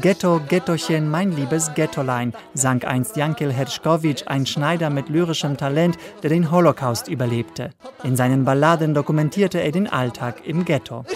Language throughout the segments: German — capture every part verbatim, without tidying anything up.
Ghetto, Ghettochen, mein liebes Ghettolein, sang einst Jankel Herschkowitsch, ein Schneider mit lyrischem Talent, der den Holocaust überlebte. In seinen Balladen dokumentierte er den Alltag im Ghetto.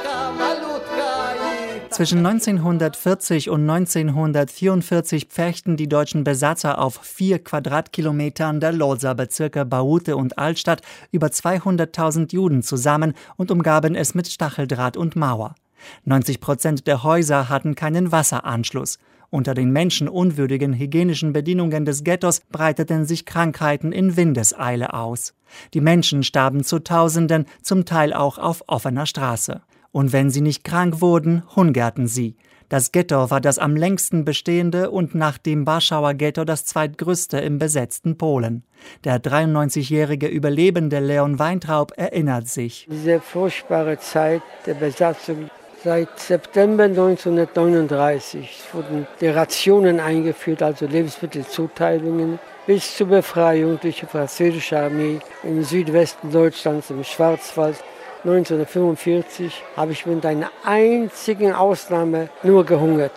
Zwischen neunzehnhundertvierzig und neunzehnhundertvierundvierzig pferchten die deutschen Besatzer auf vier Quadratkilometern der Lodzer Bezirke Baute und Altstadt über zweihunderttausend Juden zusammen und umgaben es mit Stacheldraht und Mauer. neunzig Prozent der Häuser hatten keinen Wasseranschluss. Unter den menschenunwürdigen hygienischen Bedingungen des Ghettos breiteten sich Krankheiten in Windeseile aus. Die Menschen starben zu Tausenden, zum Teil auch auf offener Straße. Und wenn sie nicht krank wurden, hungerten sie. Das Ghetto war das am längsten bestehende und nach dem Warschauer Ghetto das zweitgrößte im besetzten Polen. Der dreiundneunzigjährige Überlebende Leon Weintraub erinnert sich. Diese furchtbare Zeit der Besatzung. Seit September neunzehnhundertneununddreißig wurden die Rationen eingeführt, also Lebensmittelzuteilungen, bis zur Befreiung durch die französische Armee im Südwesten Deutschlands, im Schwarzwald. neunzehnhundertfünfundvierzig habe ich mit einer einzigen Ausnahme nur gehungert.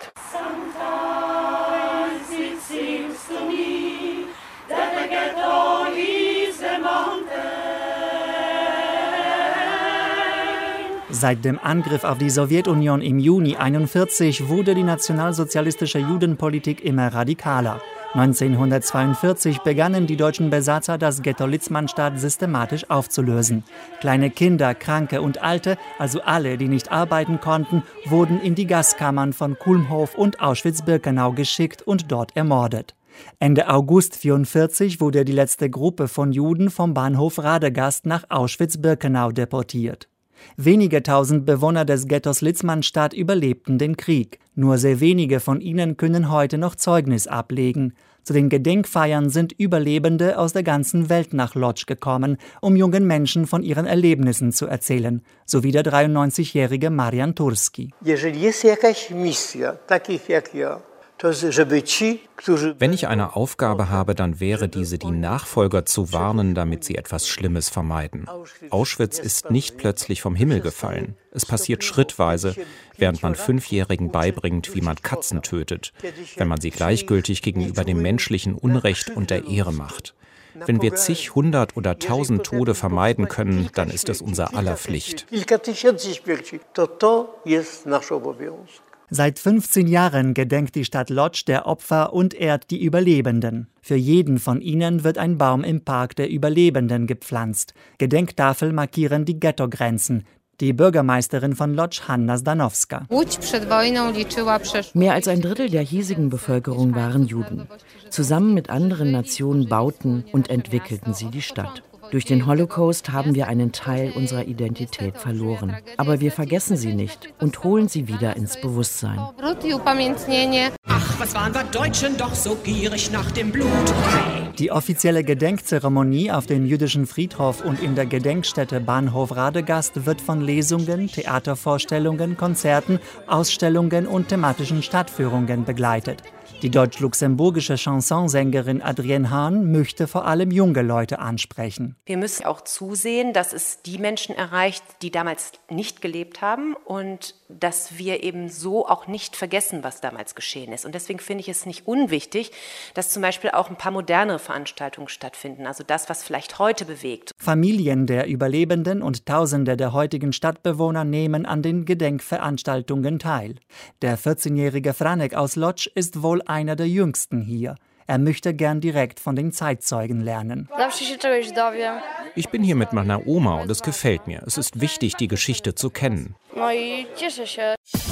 Seit dem Angriff auf die Sowjetunion im Juni einundvierzig wurde die nationalsozialistische Judenpolitik immer radikaler. neunzehnhundertzweiundvierzig begannen die deutschen Besatzer, das Ghetto Litzmannstadt systematisch aufzulösen. Kleine Kinder, Kranke und Alte, also alle, die nicht arbeiten konnten, wurden in die Gaskammern von Kulmhof und Auschwitz-Birkenau geschickt und dort ermordet. Ende August neunzehnhundertvierundvierzig wurde die letzte Gruppe von Juden vom Bahnhof Radegast nach Auschwitz-Birkenau deportiert. Wenige tausend Bewohner des Ghettos Litzmannstadt überlebten den Krieg. Nur sehr wenige von ihnen können heute noch Zeugnis ablegen. Zu den Gedenkfeiern sind Überlebende aus der ganzen Welt nach Łódź gekommen, um jungen Menschen von ihren Erlebnissen zu erzählen, so wie der dreiundneunzigjährige Marian Turski. Jeżeli jest jakaś misja, takich jak ja, Wenn ich eine Aufgabe habe, dann wäre diese, die Nachfolger zu warnen, damit sie etwas Schlimmes vermeiden. Auschwitz ist nicht plötzlich vom Himmel gefallen. Es passiert schrittweise, während man Fünfjährigen beibringt, wie man Katzen tötet, wenn man sie gleichgültig gegenüber dem menschlichen Unrecht und der Ehre macht. Wenn wir zig, hundert oder tausend Tode vermeiden können, dann ist es unser aller Pflicht. Seit fünfzehn Jahren gedenkt die Stadt Łódź der Opfer und ehrt die Überlebenden. Für jeden von ihnen wird ein Baum im Park der Überlebenden gepflanzt. Gedenktafeln markieren die Ghettogrenzen. Die Bürgermeisterin von Łódź, Hanna Zdanowska. Mehr als ein Drittel der hiesigen Bevölkerung waren Juden. Zusammen mit anderen Nationen bauten und entwickelten sie die Stadt. Durch den Holocaust haben wir einen Teil unserer Identität verloren. Aber wir vergessen sie nicht und holen sie wieder ins Bewusstsein. Ach, was waren wir Deutschen doch so gierig nach dem Blut. Die offizielle Gedenkzeremonie auf dem jüdischen Friedhof und in der Gedenkstätte Bahnhof Radegast wird von Lesungen, Theatervorstellungen, Konzerten, Ausstellungen und thematischen Stadtführungen begleitet. Die deutsch-luxemburgische Chansonsängerin Adrienne Hahn möchte vor allem junge Leute ansprechen. Wir müssen auch zusehen, dass es die Menschen erreicht, die damals nicht gelebt haben und dass wir eben so auch nicht vergessen, was damals geschehen ist. Und deswegen finde ich es nicht unwichtig, dass zum Beispiel auch ein paar modernere Veranstaltungen stattfinden, also das, was vielleicht heute bewegt. Familien der Überlebenden und Tausende der heutigen Stadtbewohner nehmen an den Gedenkveranstaltungen teil. Der vierzehnjährige Franek aus Łódź ist wohl einer der jüngsten hier. Er möchte gern direkt von den Zeitzeugen lernen. Ich bin hier mit meiner Oma und es gefällt mir. Es ist wichtig, die Geschichte zu kennen.